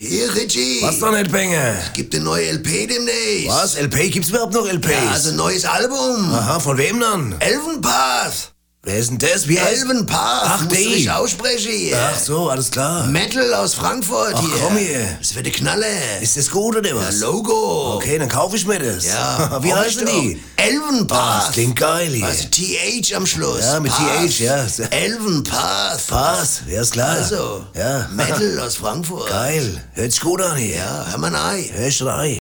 Hier, Richie. Was doch nicht, Benge? Gibt eine neue LP demnächst. Was? LP? Gibt's überhaupt noch LPs? Ja, also ein neues Album. Aha, von wem dann? Elvenpath. Wer ist denn das? Wie heißt? Elvenpath. Ach, Musst du die. richtig aussprechen hier. Ach so, alles klar. Metal aus Frankfurt Ach, hier. komm hier. Das wird eine Knalle. Ist das gut oder Ja, was? Logo. Okay, dann kaufe ich mir das. Ja. Wie komm heißen ich die? doch. Elvenpath. Das klingt geil hier. Also TH am Schluss. Ja, mit Path. TH, ja. Elvenpath. Pass, ja, ist klar. Also, Ja. Metal aus Frankfurt. Geil. Hört sich gut an hier. Ja, hör mal rein. Hörst du rein?